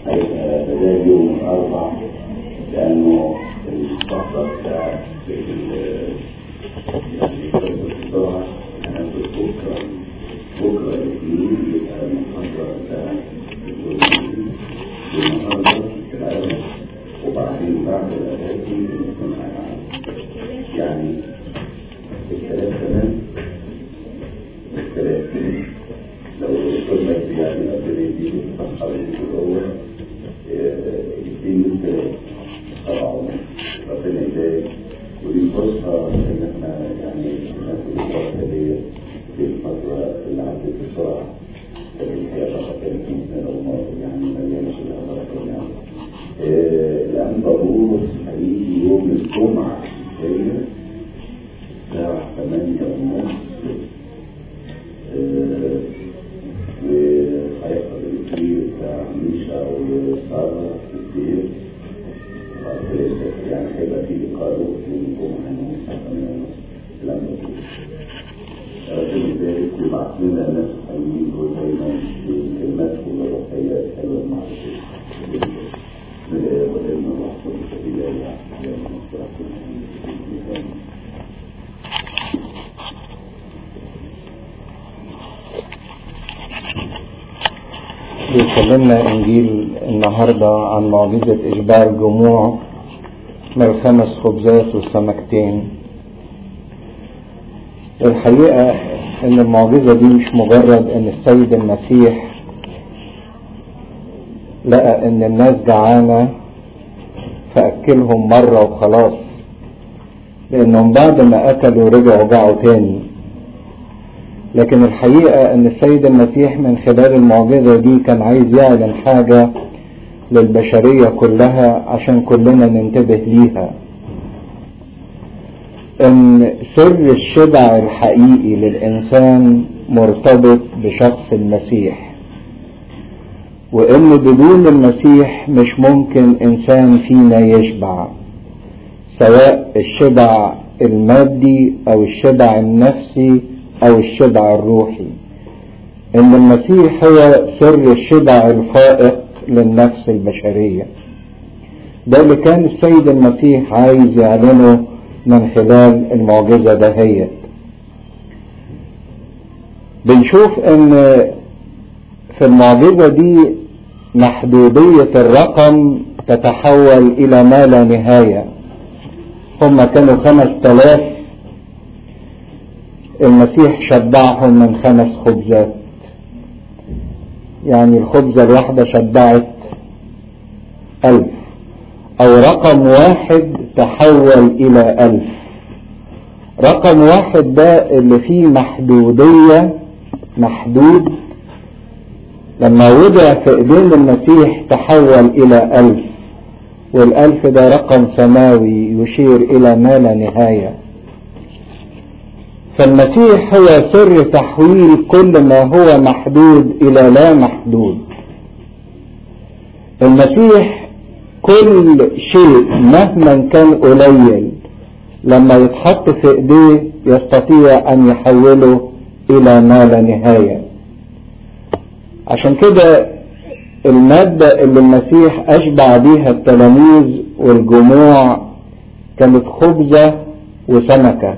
هيبقى بداية يوم الأربع، لأنه الفترة بتاعت الصراحة هناخد بكرة الاثنين يبقى المحاضرة بتاعت النهارده في العالم، وبعدين بعد الأساسي نكون يعني الثلاث كمان الثلاث لو كنا يعني قبل يديله الصحة اللي هو يدين الثلاث طبعا ربنا يبارك. ودي فرصة إن احنا يعني ناخد الفرصة دي في الفترة اللي عدت بسرعة، لكن هي فقط 30 سنة وما يعني مليانة في الأمراض يعني. الآن بقول هيجي يوم الجمعة الجاية الساعة 8:30 وهيحصل الكبير بتاع ميشا وسارة كتير، يعني هيبقى في لقاء يوم الجمعة الساعة 8:30 الكلام ده. ربنا يبارك ويبعث لنا ناس حلوين ودايما بالكلمات والروحية الحلوة مع الشيخ. ولأن الله سبحانه وتعالى بيكلمنا إنجيل النهاردة عن معجزة إشباع الجموع من 5 خبزات والسمكتين. الحقيقة إن المعجزة دي مش مجرد إن السيد المسيح لقى إن الناس جعانة فأكلهم مرة وخلاص، لأنهم بعد ما أكلوا رجعوا جعوا تاني. لكن الحقيقة ان السيد المسيح من خلال المعجزة دي كان عايز يعلن حاجة للبشرية كلها عشان كلنا ننتبه ليها، ان سر الشبع الحقيقي للإنسان مرتبط بشخص المسيح، وان بدون المسيح مش ممكن إنسان فينا يشبع، سواء الشبع المادي أو الشبع النفسي أو الشبع الروحي. إن المسيح هو سر الشبع الفائق للنفس البشرية. ده اللي كان السيد المسيح عايز يعلنه من خلال المعجزة دهيت. بنشوف إن في المعجزة دي محدودية الرقم تتحول إلى ما لا نهاية. هم كانوا 5000، المسيح شبعهم من 5 خبزات، يعني الخبزة الواحدة شبعت 1000، أو رقم 1 تحول إلى 1000. رقم 1 ده اللي فيه محدودية، محدود، لما وضع في إيدين المسيح تحول إلى 1000، وال1000 ده رقم سماوي يشير إلى ما لا نهاية. فالمسيح هو سر تحويل كل ما هو محدود إلى لا محدود. المسيح كل شيء مهما كان قليل لما يتحط في ايديه يستطيع ان يحوله الى ما لا نهاية. عشان كده المادة اللي المسيح اشبع بيها التلاميذ والجموع كانت خبزة وسمكة.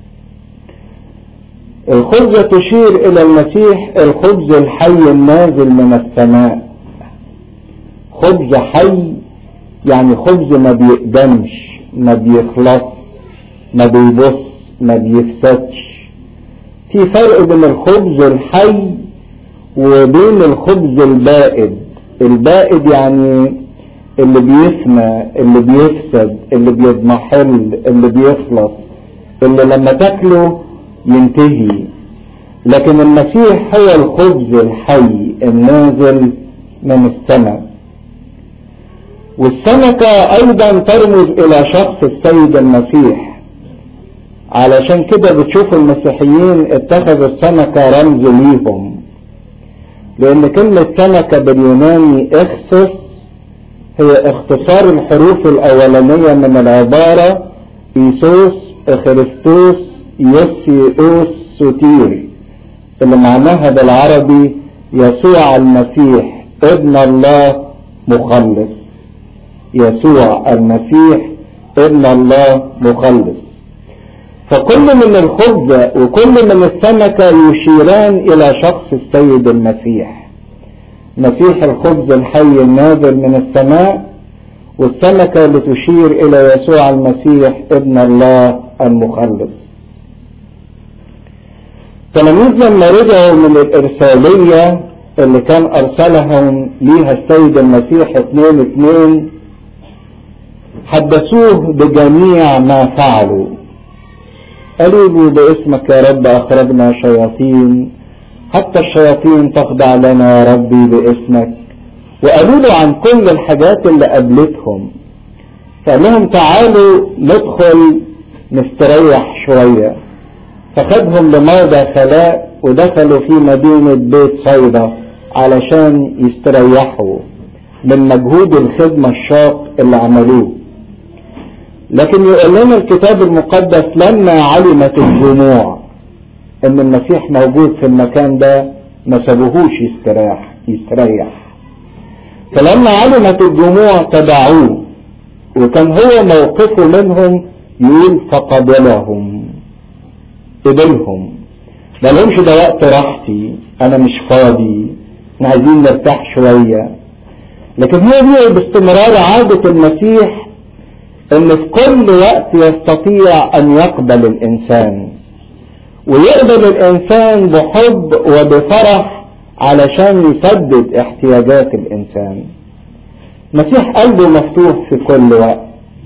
الخبزة تشير الى المسيح الخبز الحي النازل من السماء. خبز حي يعني خبز ما بيقدمش، ما بيخلص، ما بيبص، ما بيفسدش. في فرق بين الخبز الحي وبين الخبز البائد. البائد يعني اللي بيفنى، اللي بيفسد، اللي بيضمحل، اللي بيخلص، اللي لما تاكله ينتهي. لكن المسيح هو الخبز الحي النازل من السماء. والسمكة ايضا ترمز الى شخص السيد المسيح. علشان كده بتشوف المسيحيين اتخذوا السمكة رمز ليهم، لان كلمة سمكة باليوناني اخسس هي اختصار الحروف الاولانية من العبارة ايسوس اخريستوس يسيئوس سوتير، اللي معناها بالعربي يسوع المسيح ابن الله مخلص، يسوع المسيح ابن الله مخلص. فكل من الخبز وكل من السمكة يشيران إلى شخص السيد المسيح. مسيح الخبز الحي النازل من السماء، والسمكة اللي تشير إلى يسوع المسيح ابن الله المخلص. تلاميذ لما رجعوا من الإرسالية اللي كان أرسلهم ليها السيد المسيح 2 حدثوه بجميع ما فعلوا. قالوا له باسمك يا رب أخرجنا شياطين، حتى الشياطين تخضع لنا يا ربي باسمك. وقالوا له عن كل الحاجات اللي قابلتهم. فقال لهم تعالوا ندخل نستريح شوية. فخدهم لموضع خلاء ودخلوا في مدينة بيت صيدا علشان يستريحوا من مجهود الخدمة الشاق اللي عملوه. لكن يقول لنا الكتاب المقدس لما علمت الجموع ان المسيح موجود في المكان ده ما سابوهوش يستريح. فلما علمت الجموع تبعوه، وكان هو موقفه منهم يقول فقبلهم، قبلهم، ما لهمش ده وقت راحتي، انا مش فاضي، احنا عايزين نرتاح شوية. لكن هي دي باستمرار عادة المسيح، ان في كل وقت يستطيع ان يقبل الانسان، ويقبل الانسان بحب وبفرح علشان يسدد احتياجات الانسان. المسيح قلبه مفتوح في كل وقت.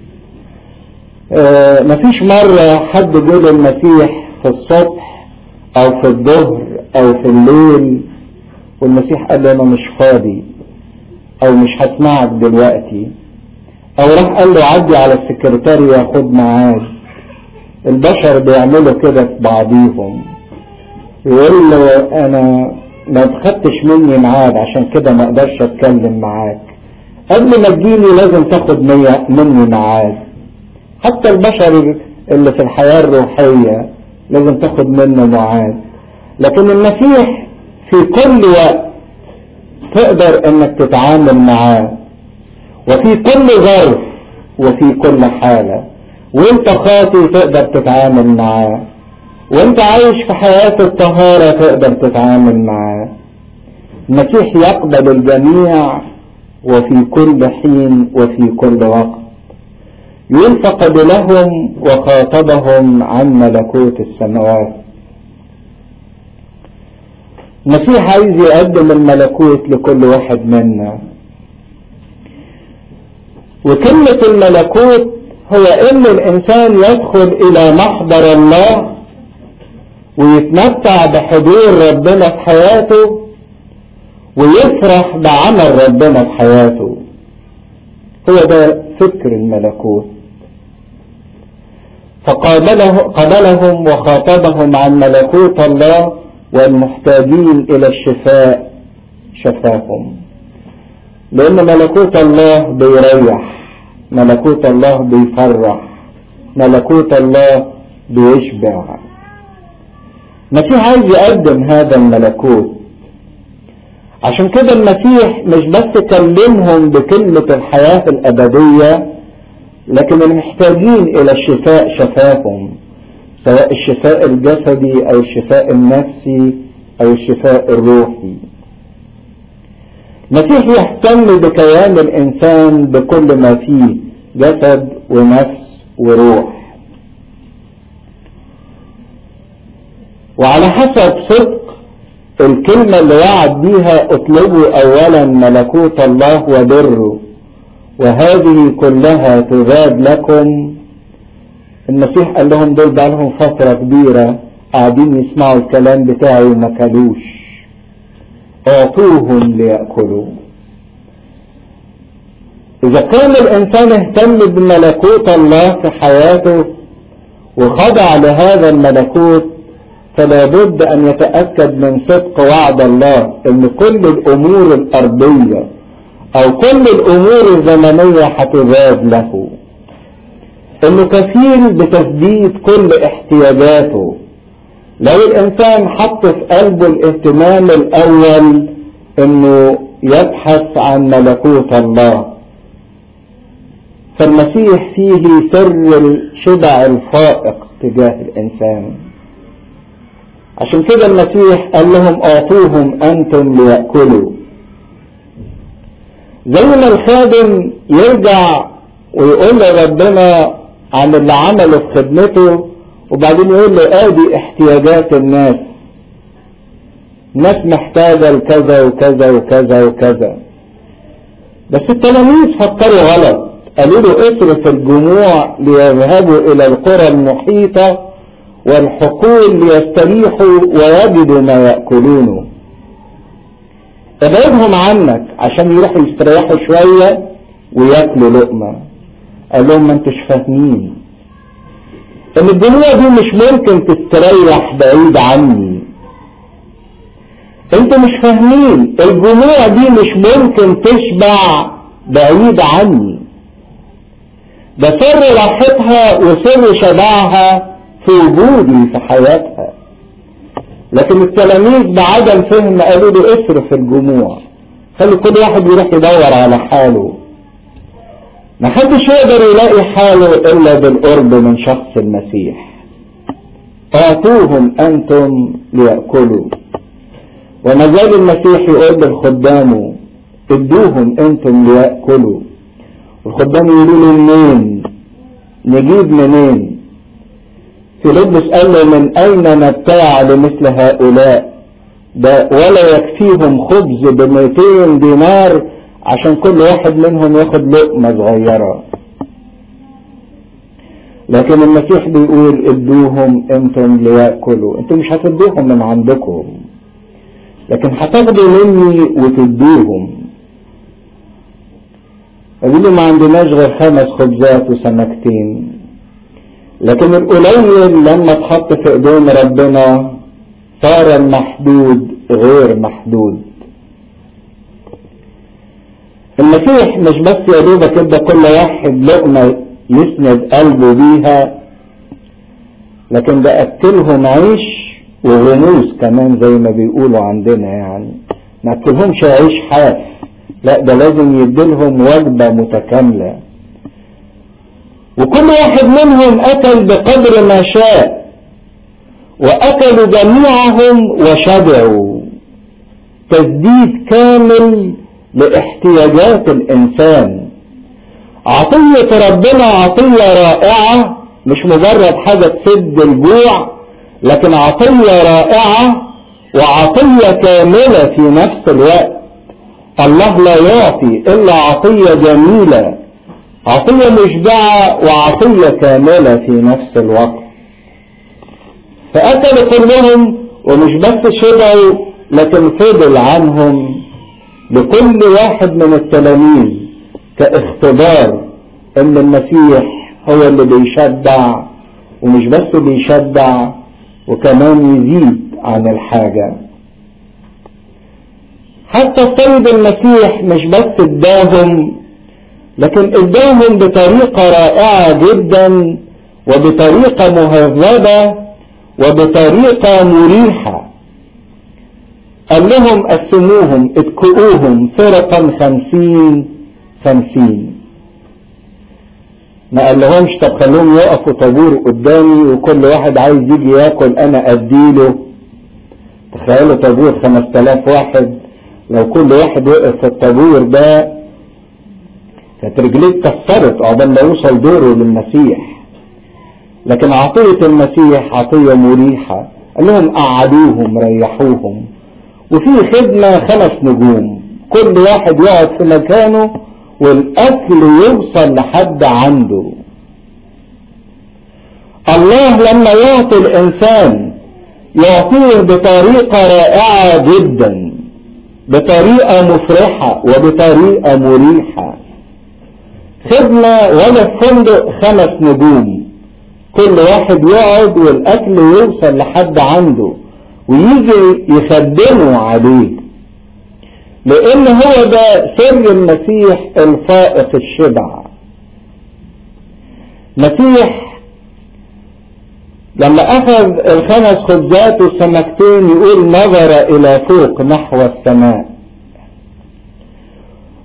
مفيش مرة حد جه للمسيح في الصبح او في الظهر او في الليل والمسيح قال له انا مش فاضي او مش هسمعك دلوقتي، او راح قال له عدي على السكرتارية خد معاك. البشر بيعملوا كده في بعضيهم، يقول له انا ما تخدتش مني ميعاد عشان كده ما اقدرش اتكلم معاك، قبل ما تجيني لازم تاخد مني ميعاد. حتى البشر اللي في الحياة الروحية لازم تاخد منه ميعاد. لكن المسيح في كل وقت تقدر انك تتعامل معاه، وفي كل ظرف وفي كل حالة. وانت خاطي تقدر تتعامل معاه، وانت عايش في حياة الطهارة تقدر تتعامل معاه. المسيح يقبل الجميع وفي كل حين وفي كل وقت. يقول فقبلهم وخاطبهم عن ملكوت السماوات. المسيح عايز يقدم الملكوت لكل واحد منا. وكلمة الملكوت هو ان الانسان يدخل الى محضر الله ويتمتع بحضور ربنا في حياته ويفرح بعمل ربنا في حياته. هو ده فكر الملكوت. فقابلهم وخاطبهم عن ملكوت الله، والمحتاجين الى الشفاء شفاهم. لان ملكوت الله بيريح، ملكوت الله بيفرح، ملكوت الله بيشبع. المسيح عايز يقدم هذا الملكوت. عشان كده المسيح مش بس كلمهم بكلمة الحياة الأبدية، لكن المحتاجين إلى الشفاء شفاهم، سواء الشفاء الجسدي أو الشفاء النفسي أو الشفاء الروحي. المسيح يهتم بكيان الإنسان بكل ما فيه جسد ونفس وروح. وعلى حسب صدق الكلمة اللي وعد بيها اطلبوا اولا ملكوت الله وبره وهذه كلها تزاد لكم. المسيح قال لهم دول بقى لهم فترة كبيرة قاعدين يسمعوا الكلام بتاعي وما كلوش، اعطوهم ليأكلوا. اذا كان الانسان اهتم بملكوت الله في حياته وخضع لهذا الملكوت، فلا بد ان يتأكد من صدق وعد الله ان كل الامور الارضية او كل الامور الزمنية هتزاد له، انه كفيل بتسديد كل احتياجاته. لو الانسان حط في قلبه الاهتمام الاول انه يبحث عن ملكوت الله. فالمسيح فيه سر الشبع الفائق تجاه الإنسان. عشان كده المسيح قال لهم اعطوهم انتم ليأكلوا. زي ما الخادم يرجع ويقول لربنا عن اللي عمله في خدمته وبعدين يقول له ادي احتياجات الناس محتاجة لكذا وكذا وكذا وكذا. بس التلاميذ فكروا غلط، قالوا له اصرف الجموع ليذهبوا الى القرى المحيطة والحقول ليستريحوا ويجدوا ما يأكلونه. ابعدهم عنك عشان يروحوا يستريحوا شوية ويأكلوا لقمة. قال لهم ما انتش فاهمين ان الدنيا دي مش ممكن تستريح بعيد عني. انتوا مش فاهمين الجموع دي مش ممكن تشبع بعيد عني. ده سر راحتها وسر شبعها في وجودي في حياتها. لكن التلاميذ بعدم فهم قالوا له اصرف الجموع، خلي كل واحد يروح يدور على حاله. محدش يقدر يلاقي حاله الا بالقرب من شخص المسيح. اعطوهم انتم ليأكلوا. وما زال المسيح يقول للخدام ادوهم انتم ليأكلوا. والخدام يقولوا له منين نجيب منين؟ فيلبس قال له من اين نبتاع لمثل هؤلاء؟ ده ولا يكفيهم خبز ب200 دينار عشان كل واحد منهم ياخد لقمة صغيرة. لكن المسيح بيقول ادوهم انتم ليأكلوا. انتم مش هتدوهم من عندكم، لكن هتاخدوا مني وتدوهم. قالوا ما عندناش غير 5 خبزات وسمكتين. لكن القليل لما اتحط في ايدين ربنا صار المحدود غير محدود. المسيح مش بس يا دوبك ادى كل واحد لقمة يسند قلبه بيها، لكن ده اكلهم عيش وغموس كمان زي ما بيقولوا عندنا. يعني ما اكلهمش عيش حاف، لا ده لازم يديلهم وجبة متكاملة. وكل واحد منهم اكل بقدر ما شاء، واكلوا جميعهم وشبعوا. تسديد كامل لاحتياجات الانسان. عطية ربنا عطية رائعة، مش مجرد حاجة تسد الجوع، لكن عطية رائعة وعطية كاملة في نفس الوقت. الله لا يعطي الا عطية جميلة، عطية مشبعة وعطية كاملة في نفس الوقت. فأكلوا كلهم ومش بس شبعوا، لكن فضل عنهم لكل واحد من التلاميذ كاختبار ان المسيح هو اللي بيشبع، ومش بس بيشبع وكمان يزيد عن الحاجة. حتى السيد المسيح مش بس اداهم، لكن اداهم بطريقة رائعة جدا وبطريقة مهذبة وبطريقة مريحة. قال لهم قسموهم اتكؤوهم فرقا 50-50. ما قال لهمش طب خلوهم يقفوا طابور قدامي وكل واحد عايز يجي ياكل انا اديله. تخيلوا طابور 5000 واحد، لو كل واحد وقف في الطابور ده كانت رجليه اتكسرت عقبال ما يوصل دوره للمسيح. لكن عطية المسيح عطية مريحة. قال لهم قعدوهم ريحوهم. وفي خدمة 5 نجوم، كل واحد يقعد في مكانه والاكل يوصل لحد عنده. الله لما يعطي الانسان يعطيه بطريقة رائعة جدا، بطريقة مفرحة وبطريقة مريحة. خدمة ولا فندق 5 نجوم، كل واحد يقعد والاكل يوصل لحد عنده ويجي يخدموا عليه، لان هو ده سر المسيح الفائق الشبع. مسيح لما اخذ 5 خبزات والسمكتين يقول نظر الى فوق نحو السماء.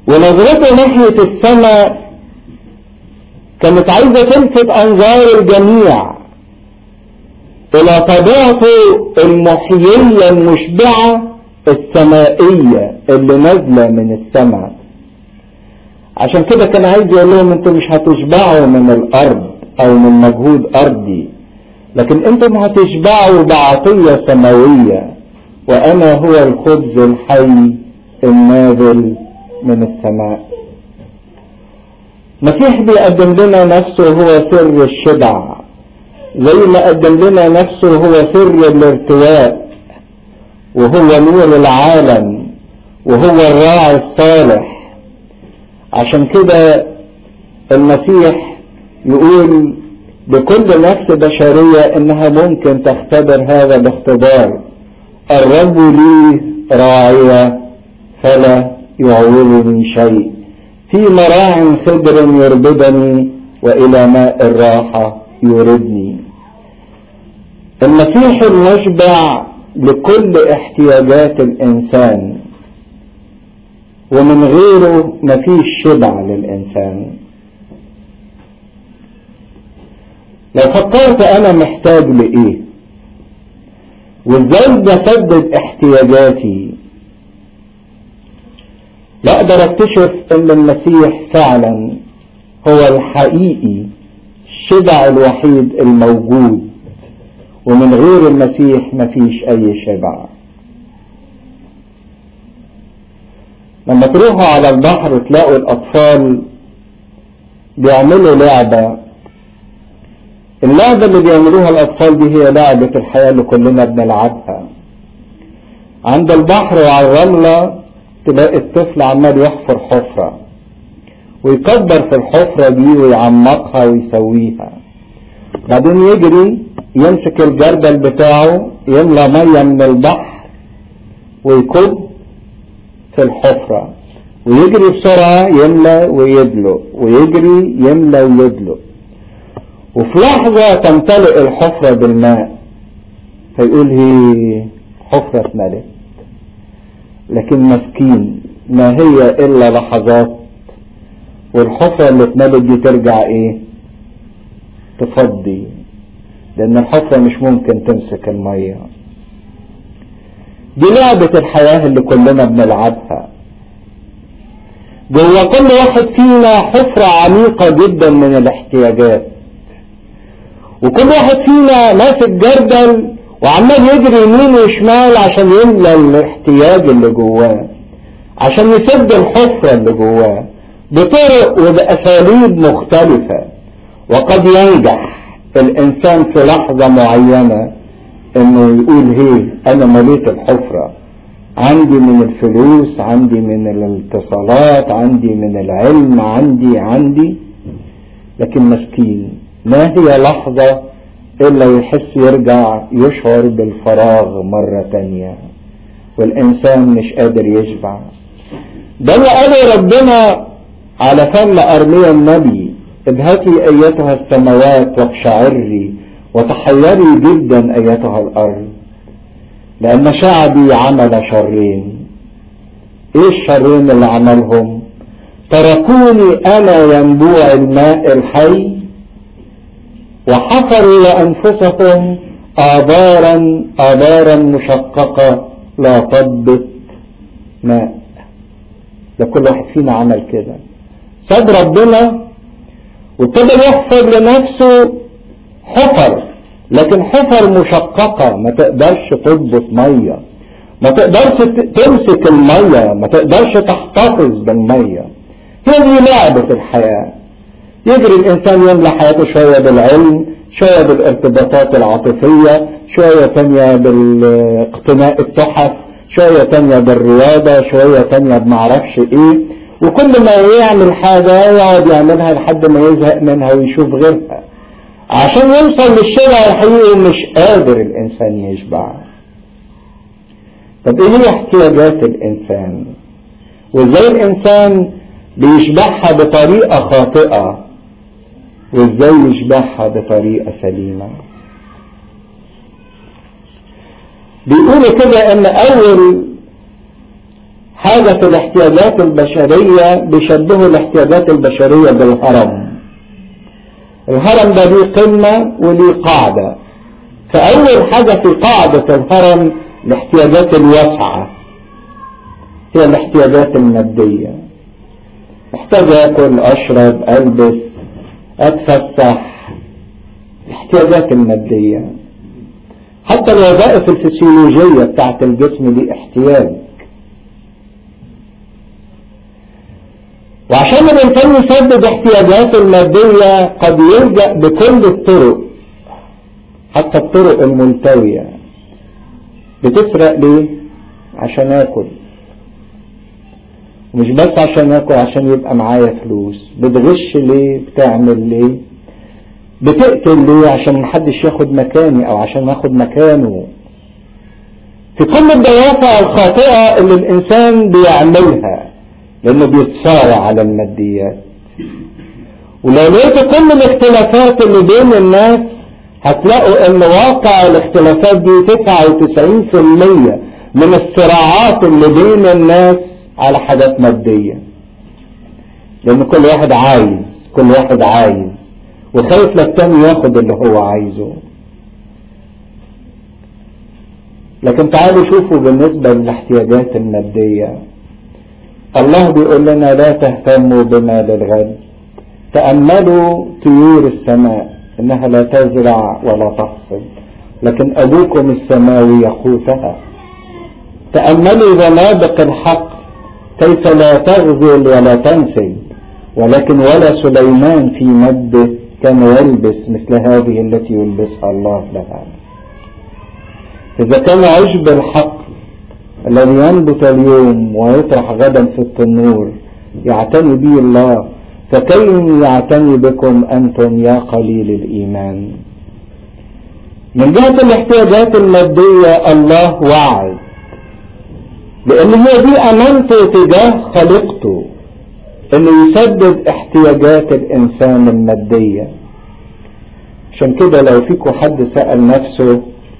ونظرته ناحية السماء كانت عايزة تلفت أنظار الجميع إلى طبيعته المحيية المشبعة السمائية اللي نازلة من السماء. عشان كده كان عايز يقول لهم انتوا مش هتشبعوا من الأرض أو من مجهود أرضي، لكن انتم هتشبعوا بعطية سماوية، وأنا هو الخبز الحي النازل من السماء. المسيح بيقدم لنا نفسه هو سر الشبع، زي ما قدم لنا نفسه هو سر الارتواء، وهو نور العالم، وهو الراعي الصالح. عشان كده المسيح يقول لكل نفس بشرية انها ممكن تختبر هذا الاختبار: الرب لي راعية فلا يعوزني شيء، في مراع خضر يربدني وإلى ماء الراحة يوردني. المسيح المشبع لكل احتياجات الإنسان، ومن غيره مفيش شبع للإنسان. لو فكرت أنا محتاج لإيه وإزاي بسدد احتياجاتي، لا أقدر أكتشف أن المسيح فعلا هو الحقيقي الشبع الوحيد الموجود، ومن غير المسيح مفيش أي شبع. لما تروحوا على البحر تلاقوا الأطفال بيعملوا لعبة. اللعبة اللي بيعملوها الأطفال دي هي لعبة الحياة اللي كلنا بنلعبها. عند البحر وعلى الرملة تلاقي الطفل عمال يحفر حفرة ويكبر في الحفرة دي ويعمقها ويسويها، بعدين يجري يمسك الجردل بتاعه يملى مية من البحر ويكب في الحفرة ويجري بسرعة يملى ويدلق ويجري يملى ويدلق، وفي لحظة تمتلئ الحفرة بالماء فيقول هي حفرة اتملت. لكن مسكين ما هي إلا لحظات والحفرة اللي اتملت دي ترجع ايه؟ تفضي، لأن الحفرة مش ممكن تمسك المية. دي لعبة الحياة اللي كلنا بنلعبها. جوا كل واحد فينا حفرة عميقة جدا من الاحتياجات، وكل واحد فينا ماسك جردل وعمال يجري يمين وشمال عشان يملى الاحتياج اللي جواه، عشان يسد الحفرة اللي جواه بطرق وبأساليب مختلفة. وقد ينجح الإنسان في لحظة معينة إنه يقول هي أنا مليت الحفرة، عندي من الفلوس، عندي من الاتصالات، عندي من العلم، عندي. لكن مسكين ما هي لحظة إلا يحس يرجع يشعر بالفراغ مرة تانية، والإنسان مش قادر يشبع. ده اللي قاله ربنا على فم أرميا النبي: ابهتي أيتها السماوات واقشعري وتحيري جدا أيتها الأرض، لأن شعبي عمل شرين. إيه الشرين اللي عملهم؟ تركوني أنا ينبوع الماء الحي وحفروا لأنفسهم آبارا مشققة لا تضبط ماء. ده كل واحد فينا عمل كده، ساب ربنا وابتدى يحفر لنفسه حفر، لكن حفر مشققة ما تقدرش تضبط مية، ما تقدرش تمسك المية، ما تقدرش تحتفظ بالمية. هذه لعبة الحياة. يجري الإنسان يملى حياته شوية بالعلم، شوية بالارتباطات العاطفية، شوية تانية بالاقتناء التحف، شوية تانية بالرياضة، شوية تانية بمعرفش ايه، وكل ما يعمل حاجة يقعد يعملها لحد ما يزهق منها ويشوف غيرها عشان يوصل للشبع الحقيقي. مش قادر الإنسان يشبع. طب ايه هي احتياجات الإنسان؟ وازاي الإنسان بيشبعها بطريقة خاطئة وازاي يشبعها بطريقة سليمة؟ بيقولوا كده ان اول حاجة في الاحتياجات البشرية بيشبهوا الاحتياجات البشرية بالهرم. الهرم ده ليه قمة وليه قاعدة. فأول حاجة في قاعدة الهرم الاحتياجات الواسعة، هي الاحتياجات المادية. محتاج أكل، أشرب، ألبس، أتفسح، الاحتياجات المادية. حتى الوظائف الفسيولوجية بتاعت الجسم دي احتياج. وعشان الإنسان يسدد احتياجاته المادية قد يلجأ بكل الطرق، حتى الطرق الملتوية. بتسرق ليه؟ عشان آكل. مش بس عشان آكل، عشان يبقى معايا فلوس. بتغش ليه؟ بتعمل ليه؟ بتقتل ليه؟ عشان محدش ياخد مكاني او عشان اخد مكانه. في كل الدوافع الخاطئة اللي الانسان بيعملها لانه بيتصارع على الماديات. ولو لقيتوا كل الاختلافات اللي بين الناس هتلاقوا ان واقع الاختلافات دي 99% من الصراعات اللي بين الناس على حاجات مادية. لان كل واحد عايز وخايف للتاني ياخد اللي هو عايزه. لكن تعالوا شوفوا بالنسبة للاحتياجات المادية، الله بيقول لنا لا تهتموا بما للغد، تأملوا طيور السماء انها لا تزرع ولا تحصد لكن ابوكم السماوي يقوتها. تأملوا زنادق الحق كيف لا تغزل ولا تنسج، ولكن ولا سليمان في مده كان يلبس مثل هذه التي يلبسها الله لها. إذا كان عشب الحق الذي ينبت اليوم ويطرح غدا في التنور يعتني به الله، فكيف يعتني بكم أنتم يا قليل الإيمان؟ من جهة الاحتياجات المادية الله وعد، لأن هي دي أمانته تجاه خلقته، انه يسدد احتياجات الانسان المادية. عشان كده لو فيكم حد سأل نفسه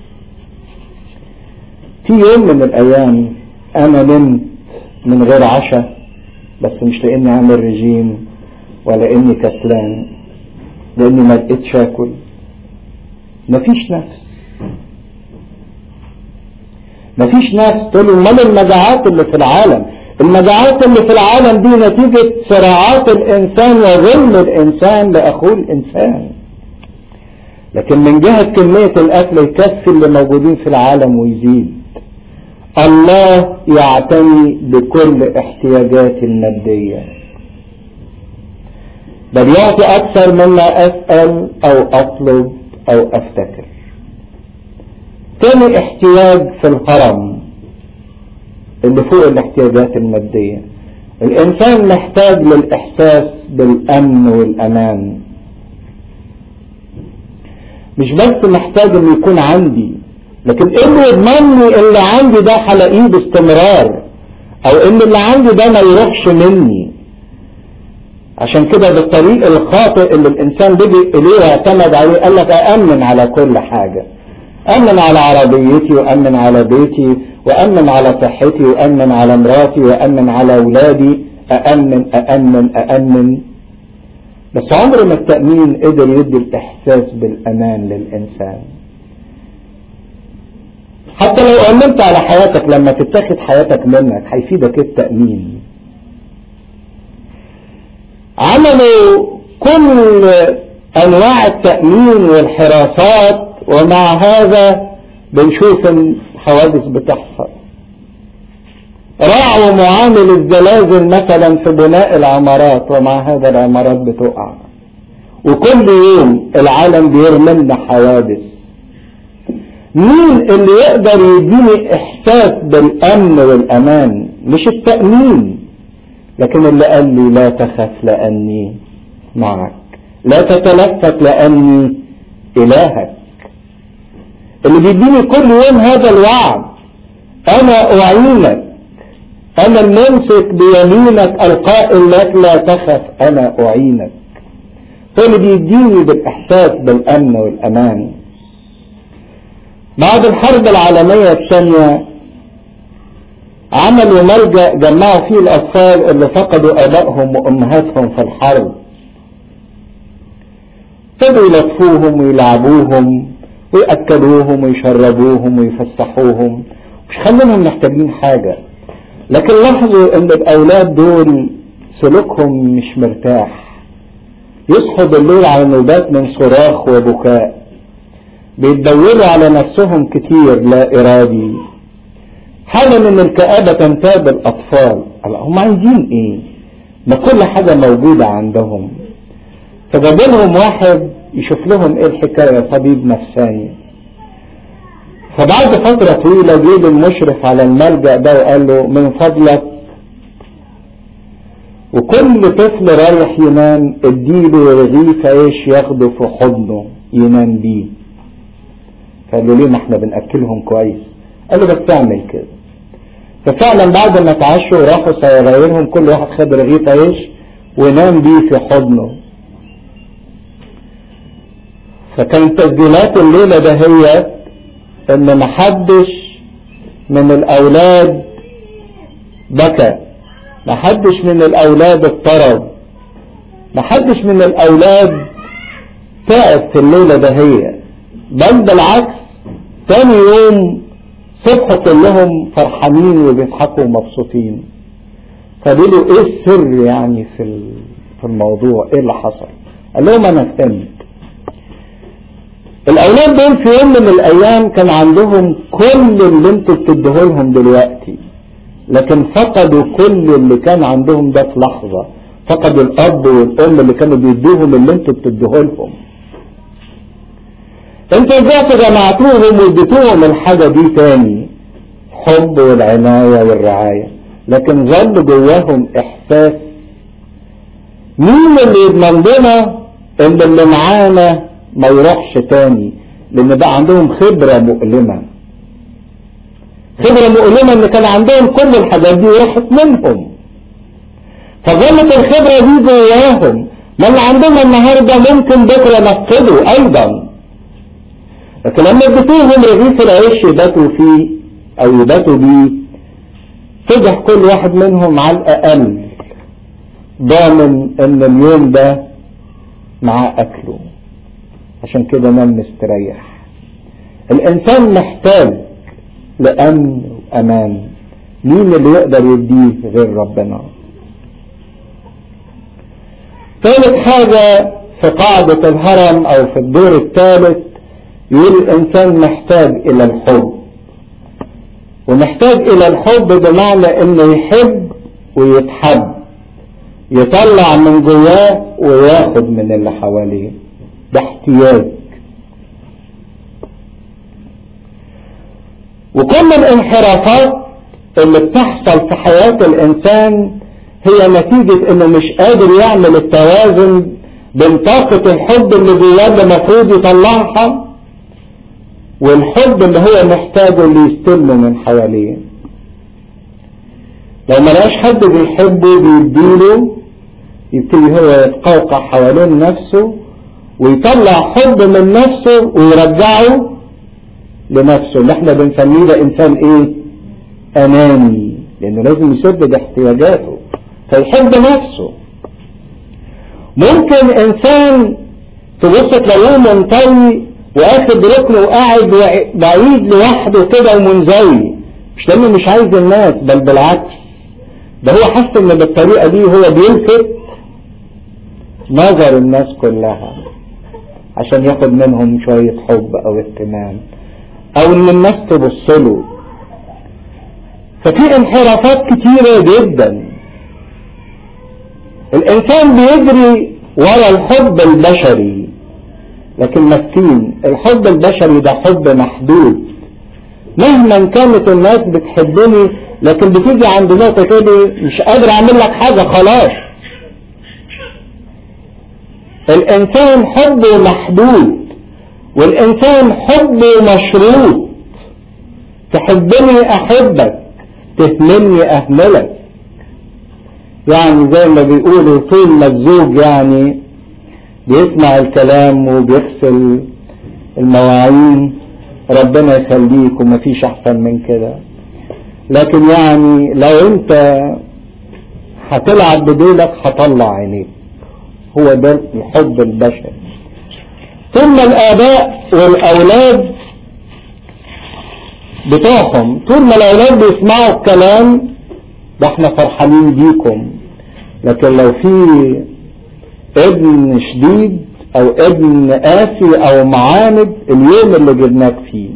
في يوم من الايام انا نمت من غير عشاء، بس مش لاني عامل رجيم ولا اني كسلان، لاني ما لقيتش اكل. مفيش نفس. تقول امال المجاعات اللي في العالم؟ المجاعات اللي في العالم دي نتيجة صراعات الإنسان وظلم الإنسان لأخوه الإنسان. لكن من جهة كمية الأكل يكفي اللي موجودين في العالم ويزيد. الله يعتني بكل احتياجات المادية، بل يعطي أكثر مما أسأل أو أطلب أو أفتكر. تاني احتياج في الهرم اللي فوق الاحتياجات المادية، الإنسان محتاج للإحساس بالأمن والأمان. مش بس محتاج إنه يكون عندي، لكن إنه يضمنني اللي عندي ده هلاقيه باستمرار، أو إن اللي عندي ده ما يروحش مني. عشان كده بالطريق الخاطئ اللي الإنسان لجأ إليه واعتمد عليه قال لك أأمن على كل حاجة، أأمن على عربيتي وأأمن على بيتي وأأمن على صحتي وأأمن على مراتي وأأمن على أولادي، أأمن. بس عمر ما التأمين قدر يدي الإحساس بالأمان للإنسان. حتى لو أمنت على حياتك، لما تتاخد حياتك منك هيفيدك التأمين. عملوا كل أنواع التأمين والحراسات، ومع هذا بنشوف الحوادث بتحصل. راعوا معامل الزلازل مثلا في بناء العمارات، ومع هذا العمارات بتقع. وكل يوم العالم بيرملنا حوادث. مين اللي يقدر يديني احساس بالامن والامان؟ مش التأمين، لكن اللي قال لي لا تخف لاني معك، لا تتلفت لاني الهك. اللي بيديني كل يوم هذا الوعد، انا اعينك، انا الممسك بيمينك القائل لك لا تخف انا اعينك. هو اللي بيديني بالاحساس بالامن والامان. بعد الحرب العالمية الثانية عملوا ملجأ جمعوا فيه الأطفال اللي فقدوا آبائهم وأمهاتهم في الحرب، ابتدوا يلطفوهم ويلعبوهم ويأكلوهم ويشربوهم ويفسحوهم، مش خلينهم محتاجين حاجة. لكن لاحظوا ان الأولاد دول سلوكهم مش مرتاح، يصحوا بالليل على نوبات من صراخ وبكاء، بيتدوروا على نفسهم كتير لا إرادي، حالة من الكآبة تنتاب الأطفال. هم عايزين ايه؟ ما كل حاجة موجودة عندهم. فجاب لهم واحد يشوف لهم ايه الحكاية، طبيب نفساني. فبعد فترة طويلة جه المشرف على الملجأ ده وقال له من فضلك وكل طفل رايح ينام اديله رغيف عيش ياخده في حضنه ينام بيه. فقال له ليه؟ ما احنا بنأكلهم كويس. قال له بس اعمل كده. ففعلا بعد ما اتعشوا وراحوا صغيرهم كل واحد خد رغيف عيش ونام بيه في حضنه. فكانت تسجيلات الليلة ده هي ان محدش من الاولاد بكى، محدش من الاولاد اضطرب، محدش من الاولاد تعب في الليلة ده هي، بل بالعكس تاني يوم صبحوا كلهم فرحانين وبيضحكوا ومبسوطين. فقالوا ايه السر يعني في الموضوع، ايه اللي حصل؟ قال لهم انا فهمت. الاولاد دول في يوم من الايام كان عندهم كل اللي انتوا بتديهولهم دلوقتي، لكن فقدوا كل اللي كان عندهم ده في لحظة. فقدوا الاب والام اللي كانوا بيدوهم اللي انتوا بتديهولهم. انتوا رجعتوا جمعتوهم واديتوهم الحاجة دي تاني، حب والعناية والرعاية، لكن ظل جواهم احساس مين اللي يضمن لنا ان اللي معانا ما يروحش تاني، لان بقى عندهم خبرة مؤلمة. خبرة مؤلمة ان كان عندهم كل الحاجات دي وراحت منهم، فظلت الخبرة دي جواهم. ما اللي عندهم النهاردة ممكن بكرة نفقده ايضا، لكن لما اديتوهم رغيف العيش يباتوا فيه او يباتوا بيه، فضح كل واحد منهم على الاقل ضامن ان اليوم ده مع اكله، عشان كده نام مستريح. الانسان محتاج لامن وامان، مين اللي يقدر يديه غير ربنا؟ ثالث حاجة في قاعدة الهرم او في الدور الثالث، يقول الانسان محتاج الى الحب. ومحتاج الى الحب بمعنى انه يحب ويتحب، يطلع من جواه وياخد من اللي حواليه، ده احتياج. وكل الانحرافات اللي بتحصل في حياة الانسان هي نتيجة انه مش قادر يعمل التوازن بين طاقة الحب اللي جواه اللي المفروض يطلعها والحب اللي هو محتاجه اللي يستلمه من حواليه. لو ما لقاش حد بيحبه بيديله، يبتدي هو يتقوقع حوالين نفسه ويطلع حب من نفسه ويرجعه لنفسه، اللي احنا بنسميه ده انسان ايه؟ اناني، لانه لازم يسدد احتياجاته فيحب نفسه. ممكن انسان تبص تلاقيه منطوي واخد ركنه وقاعد بعيد لوحده كده ومنزوي، مش لانه مش عايز الناس، بل بالعكس ده هو حس ان بالطريقة دي هو بيلفت نظر الناس كلها عشان ياخد منهم شوية حب او اهتمام او ان الناس تبصله. ففي انحرافات كتيرة جدا. الانسان بيجري ورا الحب البشري، لكن مسكين الحب البشري ده حب محدود. مهما كانت الناس بتحبني، لكن بتيجي عند نقطة كده مش قادر اعمل لك حاجة خلاص. الانسان حبه محدود، والانسان حبه مشروط. تحبني احبك، تهملني اهملك. يعني زي ما بيقولوا طول ما الزوج يعني بيسمع الكلام وبيغسل المواعين ربنا يخليك ومفيش احسن من كده. لكن يعني لو انت هتلعب بديلك هطلع عينيك. هو ده الحب البشري. ثم الآباء والأولاد بتوعهم، طول ما الأولاد بيسمعوا الكلام ده احنا فرحانين بيكم، لكن لو في ابن شديد او ابن قاسي او معاند اليوم اللي جبناك فيه.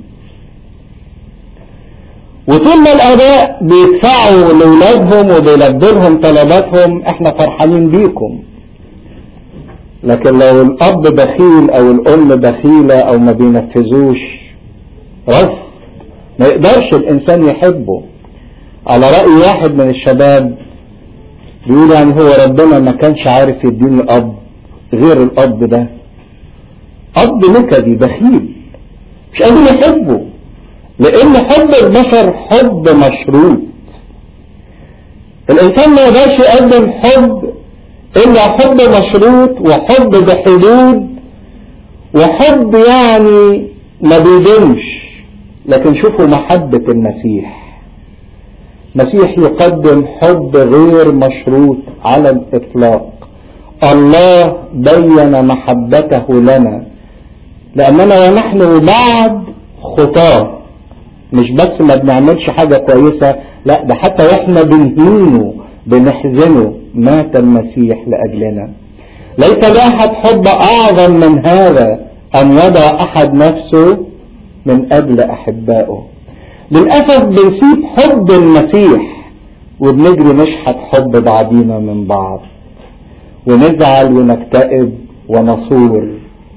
وطول ما الآباء بيدفعوا لأولادهم وبيلبوا لهم طلباتهم احنا فرحانين بيكم، لكن لو الأب بخيل أو الأم بخيلة أو ما بينفذوش رفض، ما يقدرش الإنسان يحبه. على رأي واحد من الشباب بيقول يعني هو ربنا ما كانش عارف يديني أب غير الأب ده، أب نكدي بخيل مش قادر يحبه، لأن حب البشر حب مشروط. الإنسان ما يقدرش يقدم حب إلا حب مشروط وحب بحدود وحب يعني ما بيدمش. لكن شوفوا محبة المسيح، مسيح يقدم حب غير مشروط على الإطلاق. الله بين محبته لنا لأننا ونحن بعد خطاه، مش بس ما بنعملش حاجة كويسة، لا ده حتى واحنا بنهينه بنحزنه مات المسيح لأجلنا. ليس لاحد حب أعظم من هذا أن يضع أحد نفسه من أجل أحبائه. للأسف بنسيب حب المسيح وبنجري نشحت حب بعضينا من بعض ونزعل ونكتئب ونصور.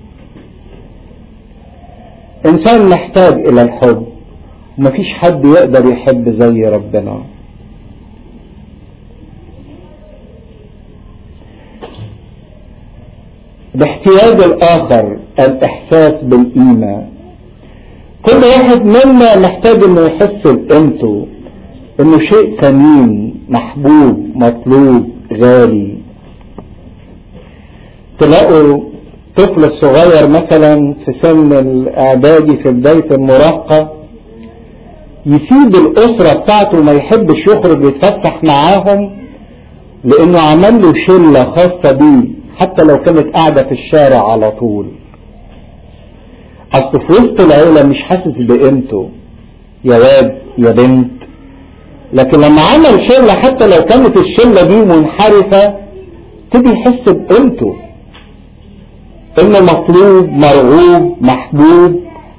إنسان محتاج إلى الحب، ومفيش حد يقدر يحب زي ربنا. باحتياج الآخر الإحساس بالقيمة. كل واحد منا محتاج إنه يحس بقيمته، إنه شيء ثمين محبوب مطلوب غالي. تلاقوا طفل الصغير مثلا في سن الإعدادي في بداية المراهقة يسيب الأسرة بتاعته ما يحبش يخرج يتفسح معاهم لأنه عمل له شلة خاصة بيه حتى لو كانت قاعدة في الشارع على طول. أصل في وسط العيلة مش حاسس بقيمته يا واد يا بنت، لكن لما عمل شلة حتى لو كانت الشلة دي منحرفة تبي يحس بقيمته، إنه مطلوب مرغوب محبوب.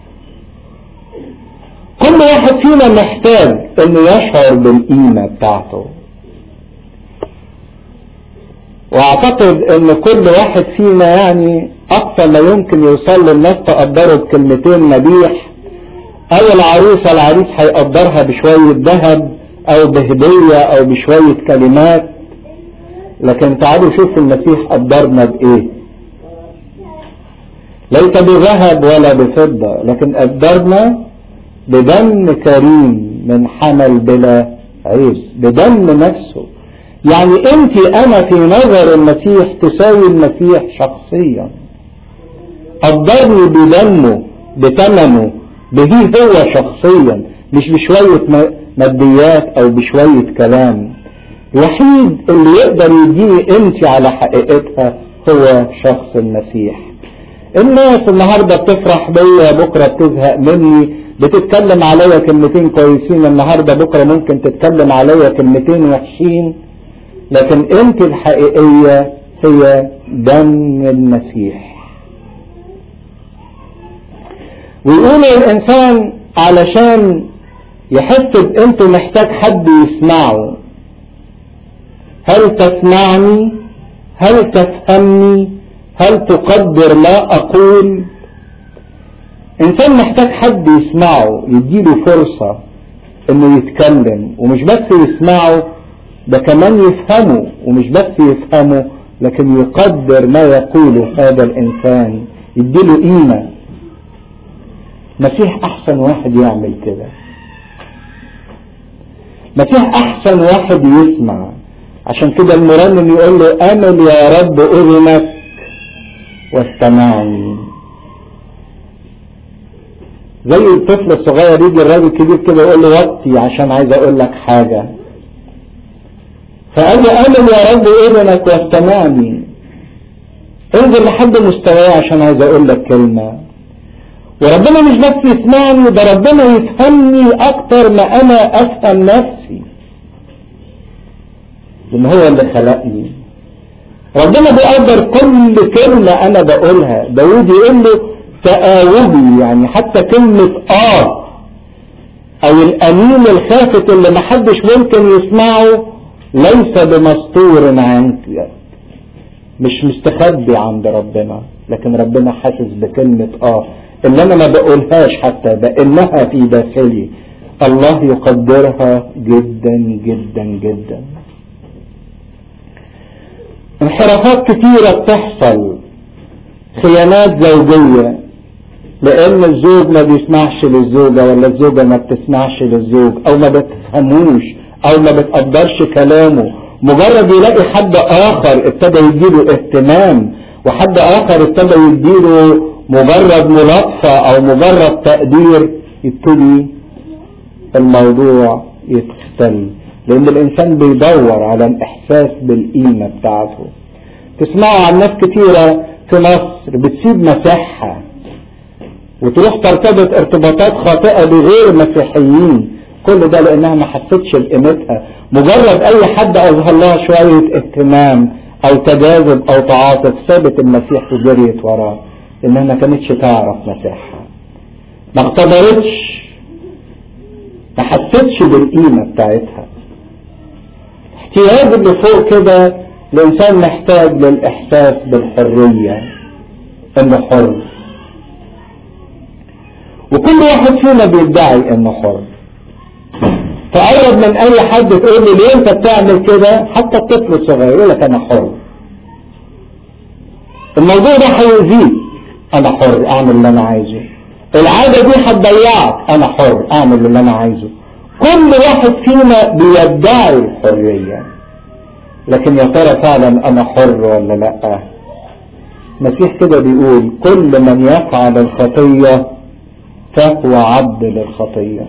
كل واحد فينا محتاج إنه يشعر بالقيمة بتاعته. واعتقد ان كل واحد فينا يعني اقصى ما يمكن يوصل للناس تقدره بكلمتين مديح، او العريس هيقدرها بشوية ذهب او بهدية او بشوية كلمات. لكن تعالوا شوفوا المسيح قدرنا بايه، ليس بذهب ولا بفضة، لكن قدرنا بدم كريم من حمل بلا عيب، بدم نفسه. يعني انت انا في نظر المسيح تساوي المسيح شخصيا. قدرني بدمه بثمنه به هو شخصيا، مش بشوية ماديات او بشوية كلام. الوحيد اللي يقدر يديني انت على حقيقتها هو شخص المسيح. الناس النهاردة بتفرح بيا، بكرة بتزهق مني، بتتكلم عليا كلمتين كويسين النهاردة، بكرة ممكن تتكلم عليا كلمتين وحشين. لكن انت الحقيقية هي دم المسيح. ويقول الانسان علشان يحس بقيمته محتاج حد يسمعه. هل تسمعني؟ هل تفهمني؟ هل تقدر ما اقول؟ انسان محتاج حد يسمعه، يديله فرصة انه يتكلم، ومش بس يسمعه ده كمان يفهمه، ومش بس يفهمه لكن يقدر ما يقوله هذا الإنسان، يديله قيمة. مسيح أحسن واحد يعمل كده، مسيح أحسن واحد يسمع. عشان كده المرنم يقول له أمل يا رب أذنك واستمعني. زي الطفل الصغير يجي الراجل الكبير كده يقول له وطي عشان عايز اقول لك حاجة، فقال له امن يا رب اذنك واستمعني، انزل لحد مستواي عشان عايز اقول لك كلمة. وربنا مش بس يسمعني، ده ربنا يفهمني اكتر ما انا افهم نفسي، لان هو اللي خلقني. ربنا بيقدر كل كلمة انا بقولها. داود يقول له تآوبي، يعني حتى كلمة او الامين الخافت اللي محدش ممكن يسمعه ليس بمستور عنك، مش مستخبي عند ربنا، لكن ربنا حاسس بكلمة اللي انا ما بقولهاش حتى بانها في داخلي، الله يقدرها جدا جدا جدا. انحرافات كتيرة بتحصل، خيانات زوجية، لان الزوج ما بيسمعش للزوجة ولا الزوجة ما بتسمعش للزوج، او ما بتفهموش او ما بتقدرش كلامه. مجرد يلاقي حد اخر ابتدى يديله اهتمام، وحد اخر ابتدى يديله مجرد ملاطفة او مجرد تقدير، يبتدي الموضوع يتختل، لان الانسان بيدور على الاحساس بالقيمة بتاعته. تسمعوا عن ناس كتيرة في مصر بتسيب مساحة وتروح ترتبط ارتباطات خاطئة بغير مسيحيين، كل ده لانها ما حسيتش بقيمتها. مجرد اي حد اظهر لها شوية اهتمام او تجاذب او تعاطف سابت المسيح وجريت وراه، لانها ما كانتش تعرف مسيحها، ما اختبرتش، ما حسيتش بالقيمة بتاعتها. احتياج اللي فوق كده الانسان محتاج للاحساس بالحرية، انه حر، وكل واحد فينا بيدعي انه حر. تقرب من اي حد تقول له ليه انت بتعمل كده، حتى الطفل الصغير يقول لك انا حر. الموضوع ده هيؤذيك، انا حر اعمل اللي انا عايزه. العادة دي هتضيعك، انا حر اعمل اللي انا عايزه. كل واحد فينا بيدعي الحرية، لكن يا ترى فعلا انا حر ولا لا؟ المسيح كده بيقول كل من يفعل الخطية فهو عبد للخطية.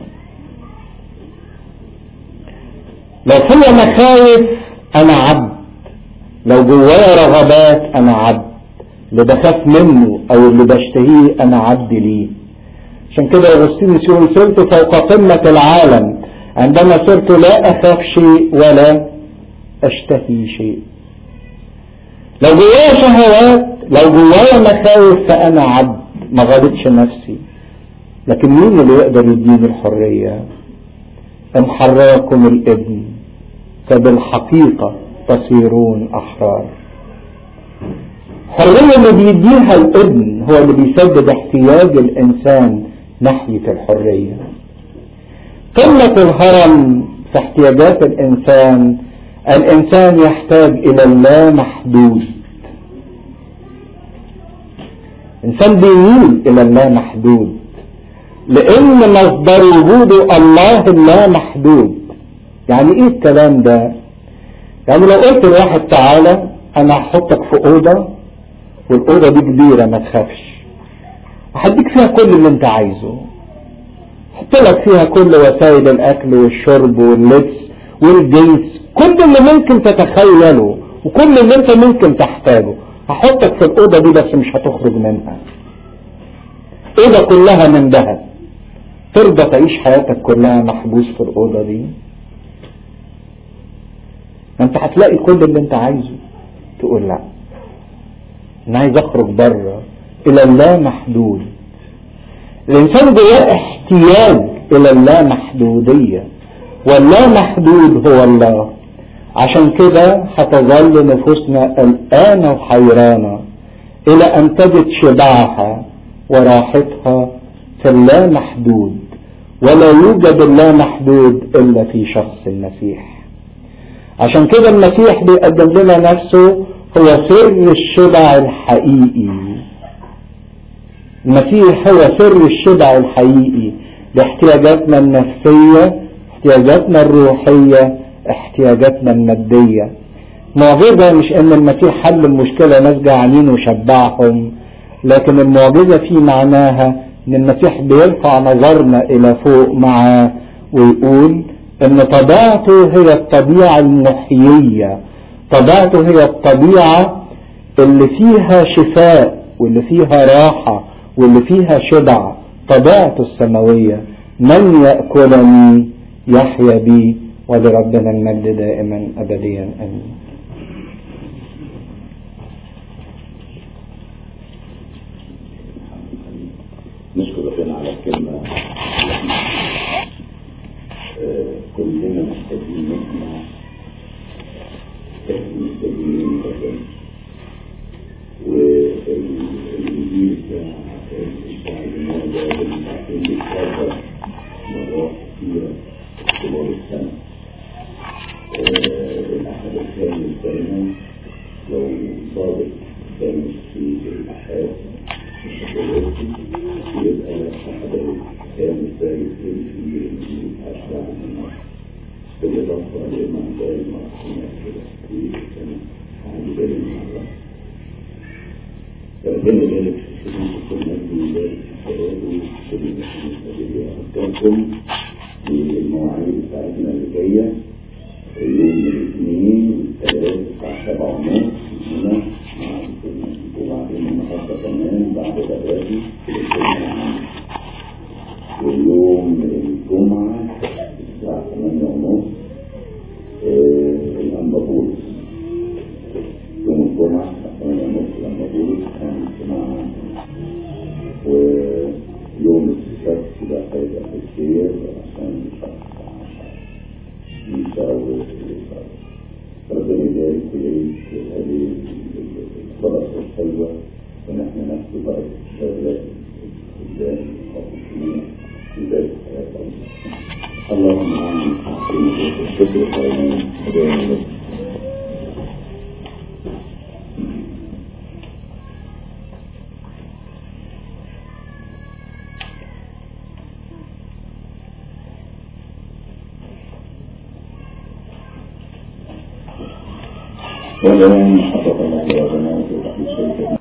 لو فيا مخاوف انا عبد، لو جوايا رغبات انا عبد، اللي بخاف منه او اللي بشتهيه انا عبد ليه. عشان كده اغسطينوس يقول صرت فوق قمة العالم عندما صرت لا اخاف شيء ولا اشتهي شيء. لو جوايا شهوات، لو جوايا مخاوف، فانا عبد ما غلطش نفسي. لكن مين اللي يقدر يديني الحرية؟ ان حرركم الابن فبالحقيقة تصيرون احرار. الحرية اللي بيديها الابن هو اللي بيسدد احتياج الانسان ناحية الحرية. قمة الهرم في احتياجات الانسان يحتاج الى اللامحدود. الانسان بيميل الى اللامحدود لان مصدر وجوده الله اللامحدود. يعني ايه الكلام ده؟ يعني لو قلت لواحد تعالى انا هحطك في اوضة والاوضة دي كبيرة ما تخافش، وهديك فيها كل اللي انت عايزه، حط لك فيها كل وسائل الاكل والشرب واللبس والجنس، كل اللي ممكن تتخيله وكل اللي انت ممكن تحتاجه، هحطك في الاوضة دي بس مش هتخرج منها. اوضة كلها من ذهب، ترضى تعيش حياتك كلها محبوس في الاوضة دي؟ ما انت هتلاقي كل اللي انت عايزه، تقول لا انا عايز اخرج بره الى اللامحدود. الانسان جواه احتياج الى اللامحدودية، واللامحدود هو الله. عشان كده هتظل نفوسنا قلقانة وحيرانة الى ان تجد شبعها وراحتها في اللامحدود، ولا يوجد اللامحدود الا في شخص المسيح. عشان كده المسيح بيقدم لنا نفسه هو سر الشبع الحقيقي. المسيح هو سر الشبع الحقيقي لاحتياجاتنا النفسية، احتياجاتنا الروحية، احتياجاتنا المادية. معجزة مش ان المسيح حل المشكلة ناس جعانين وشبعهم، لكن المعجزة في معناها ان المسيح بيرفع نظرنا الى فوق معاه ويقول ان طبيعته هي الطبيعة المحيية، طبيعته هي الطبيعة اللي فيها شفاء واللي فيها راحة واللي فيها شبع، طبيعته السماوية. من يأكلني يحيا بي، ولربنا المجد دائما أبديا آمين. نشكر ربنا على الكلمة. كلنا محتاجين نسمع، احنا محتاجين ربنا. والإنجيل بتاع الموضوع ده اللي بيتكرر مرات كثيرة طوال السنة. الأحد الخامس دايما لو صادق خامس في الأحاد الشكلاتي يبقى الأحد الخامس ده يكون في الأشبع من النار، بالإضافة لما دايما في السنة عن بالي المرة. فربنا ذلك في كل مجد ذلك في حياته كل المسؤولية أفكاركم للمواعيد بتاعتنا اللي جاية يوم الاثنين 3:07:30 هنا، وبعدين النهارده كمان بعد غداتي واليوم الجمعة الساعة 8:30 الأنبابولس. يوم الجمعة الساعة 8:30 الأنبابولس كان اجتماع، ويوم السبت ده هيبقى في الخير عشان نساوي ربنا يبارك إليك هذه الصلاة الحلوة، ونحن نحن بركة الشغلات قدام المخلصين في ذلك الحياة. اللهم آمين. الشكر خيرين هدانا. ولن حفظ الله وبناته في شيء